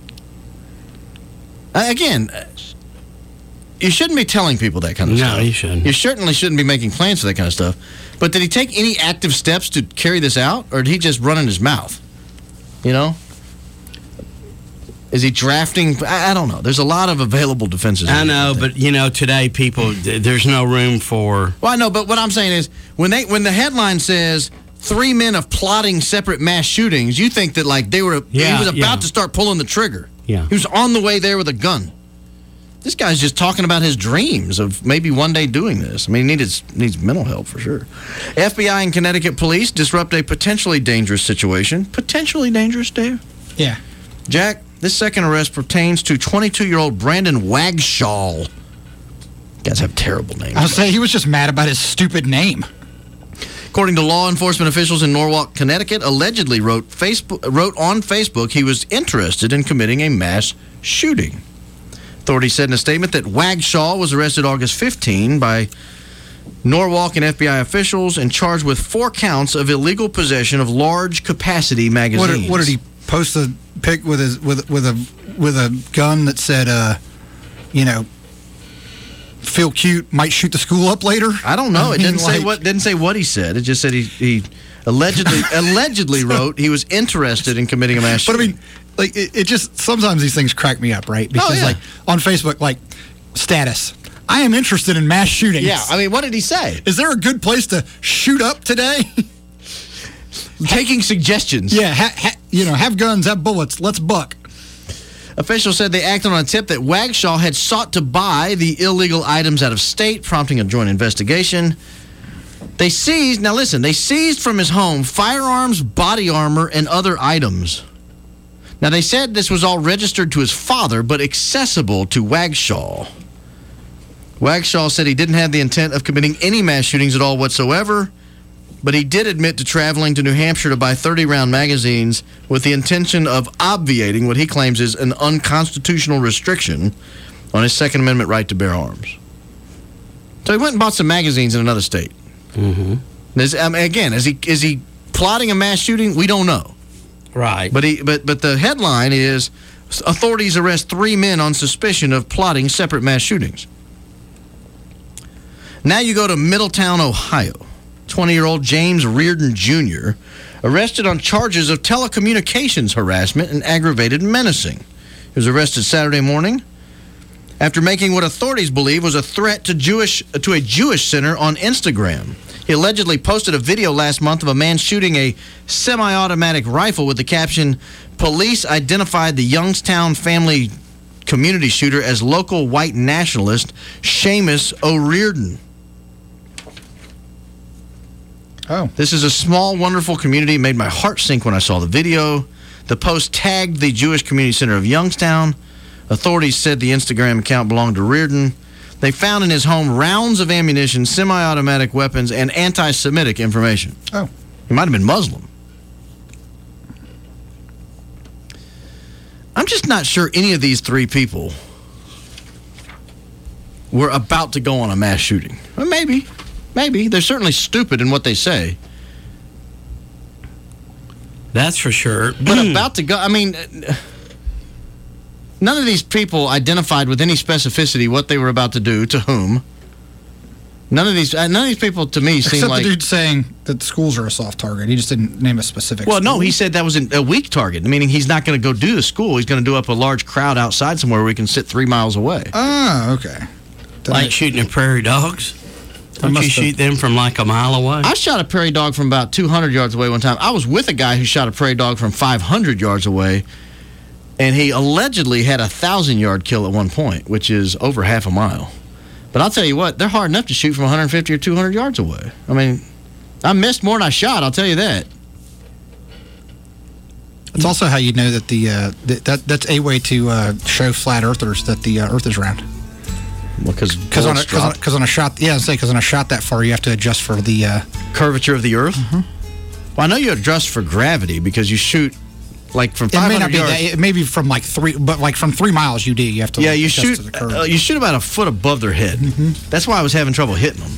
Again, you shouldn't be telling people that kind of stuff. No, you shouldn't. You certainly shouldn't be making plans for that kind of stuff. But did he take any active steps to carry this out, or did he just run in his mouth? You know? Is he drafting? I don't know. There's a lot of available defenses. I know, but, today people, there's no room for... Well, I know, but what I'm saying is, when the headline says 3 men of plotting separate mass shootings, you think that, he was about to start pulling the trigger. Yeah. He was on the way there with a gun. This guy's just talking about his dreams of maybe one day doing this. I mean, he needs mental help for sure. FBI and Connecticut police disrupt a potentially dangerous situation. Potentially dangerous, Dave? Yeah. Jack, this second arrest pertains to 22-year-old Brandon Wagshaw. Guys have terrible names. I'll say he was just mad about his stupid name. According to law enforcement officials in Norwalk, Connecticut, allegedly wrote on Facebook he was interested in committing a mass shooting. Authorities said in a statement that Wagshaw was arrested August 15 by Norwalk and FBI officials and charged with 4 counts of illegal possession of large capacity magazines. What did he post a pic with a gun that said, feel cute, might shoot the school up later? I don't know. It didn't say what he said. It just said he allegedly wrote he was interested in committing a mass shooting. But I mean, like it just sometimes these things crack me up, right? Because like on Facebook, like status, I am interested in mass shootings. Yeah, I mean, what did he say? Is there a good place to shoot up today? Taking suggestions. Yeah, have guns, have bullets. Let's buck. Officials said they acted on a tip that Wagshaw had sought to buy the illegal items out of state, prompting a joint investigation. They seized from his home firearms, body armor, and other items. Now, they said this was all registered to his father, but accessible to Wagshaw. Wagshaw said he didn't have the intent of committing any mass shootings at all whatsoever, but he did admit to traveling to New Hampshire to buy 30-round magazines with the intention of obviating what he claims is an unconstitutional restriction on his Second Amendment right to bear arms. So he went and bought some magazines in another state. Mm-hmm. Again, is he plotting a mass shooting? We don't know. Right. But the headline is, authorities arrest 3 men on suspicion of plotting separate mass shootings. Now you go to Middletown, Ohio. 20-year-old James Reardon Jr. arrested on charges of telecommunications harassment and aggravated menacing. He was arrested Saturday morning after making what authorities believe was a threat to a Jewish center on Instagram. He allegedly posted a video last month of a man shooting a semi-automatic rifle with the caption, "Police identified the Youngstown family community shooter as local white nationalist Seamus O'Riordan." Oh. This is a small, wonderful community. It made my heart sink when I saw the video. The post tagged the Jewish Community Center of Youngstown. Authorities said the Instagram account belonged to Reardon. They found in his home rounds of ammunition, semi-automatic weapons, and anti-Semitic information. Oh. He might have been Muslim. I'm just not sure any of these 3 people were about to go on a mass shooting. Well, maybe. They're certainly stupid in what they say. That's for sure. But about to go, I mean, none of these people identified with any specificity what they were about to do to whom. None of these people to me seem like... Except the dude saying that schools are a soft target. He just didn't name a specific Well, school. no, he said that was a weak target, meaning he's not going to go do the school. He's going to do up a large crowd outside somewhere where we can sit 3 miles away. Oh, okay. Like shooting at prairie dogs? Don't you shoot them from like a mile away? I shot a prairie dog from about 200 yards away one time. I was with a guy who shot a prairie dog from 500 yards away, and he allegedly had a 1,000-yard kill at one point, which is over half a mile. But I'll tell you what, they're hard enough to shoot from 150 or 200 yards away. I mean, I missed more than I shot, I'll tell you that. It's also how you know that that's a way to show flat earthers that the Earth is round. Well, because on a shot, because on a shot that far, you have to adjust for the curvature of the Earth. Mm-hmm. Well, I know you adjust for gravity because you shoot like from 500 yards. It may not be that. It may be from like 3, but like from 3 miles, you do. You have to. Yeah, you shoot. You shoot about a foot above their head. Mm-hmm. That's why I was having trouble hitting them.